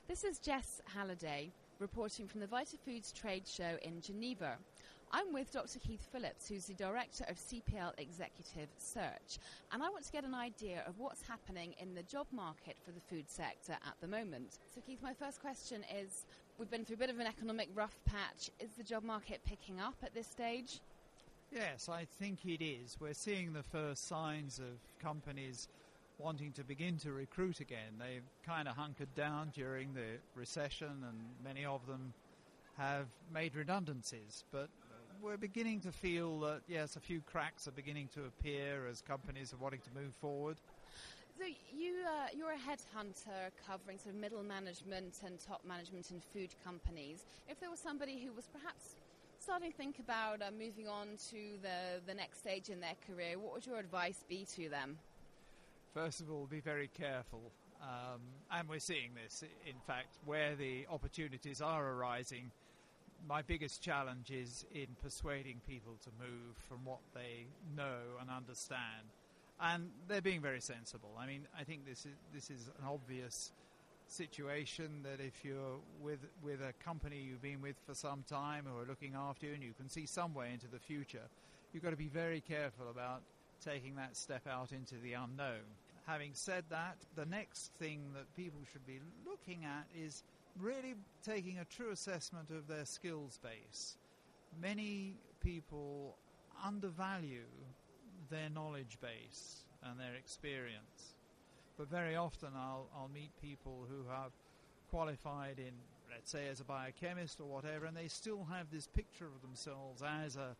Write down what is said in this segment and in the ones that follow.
This is Jess Halliday, reporting from the VitaFoods trade show in Geneva. I'm with Dr. Keith Phillips, who's the Director of CPL Executive Search, and I want to get an idea of what's happening in the job market for the food sector at the moment. So Keith, my first question is, we've been through a bit of an economic rough patch. Is the job market picking up at this stage? Yes, I think it is. We're seeing the first signs of companies wanting to begin to recruit again. They've kind of hunkered down during the recession, and many of them have made redundancies. But we're beginning to feel that, yes, a few cracks are beginning to appear as companies are wanting to move forward. So you're a headhunter covering sort of middle management and top management in food companies. If there was somebody who was perhaps starting to think about moving on to the next stage in their career, what would your advice be to them? First of all, be very careful. And we're seeing this, in fact, where the opportunities are arising. My biggest challenge is in persuading people to move from what they know and understand. And they're being very sensible. I mean, I think this is an obvious situation that if you're with a company you've been with for some time who are looking after you and you can see some way into the future, you've got to be very careful about taking that step out into the unknown. Having said that, the next thing that people should be looking at is really taking a true assessment of their skills base. Many people undervalue their knowledge base and their experience. But very often I'll meet people who have qualified in, let's say, as a biochemist or whatever, and they still have this picture of themselves as a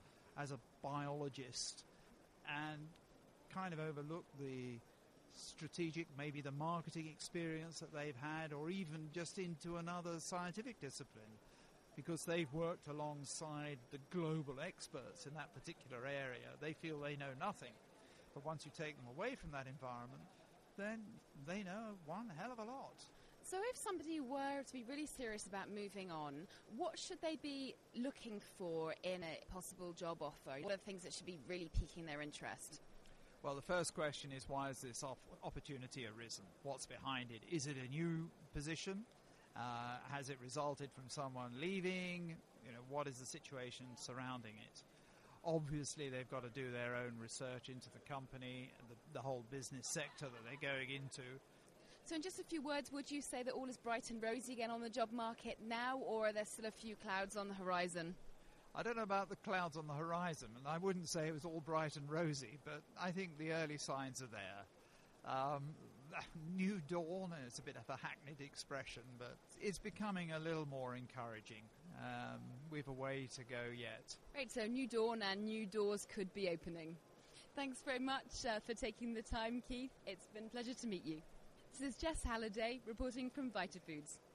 biologist, and kind of overlook the strategic, maybe the marketing experience that they've had, or even just into another scientific discipline, because they've worked alongside the global experts in that particular area. They feel they know nothing. But once you take them away from that environment, then they know one hell of a lot. So if somebody were to be really serious about moving on, what should they be looking for in a possible job offer? What are the things that should be really piquing their interest? Well, the first question is, why has this opportunity arisen? What's behind it? Is it a new position? Has it resulted from someone leaving? What is the situation surrounding it? Obviously, they've got to do their own research into the company, the whole business sector that they're going into. So in just a few words, would you say that all is bright and rosy again on the job market now, or are there still a few clouds on the horizon? I don't know about the clouds on the horizon, and I wouldn't say it was all bright and rosy, but I think the early signs are there. New dawn, and it's a bit of a hackneyed expression, but it's becoming a little more encouraging. We've a way to go yet. Right, so new dawn and new doors could be opening. Thanks very much for taking the time, Keith. It's been a pleasure to meet you. This is Jess Halliday reporting from VitaFoods.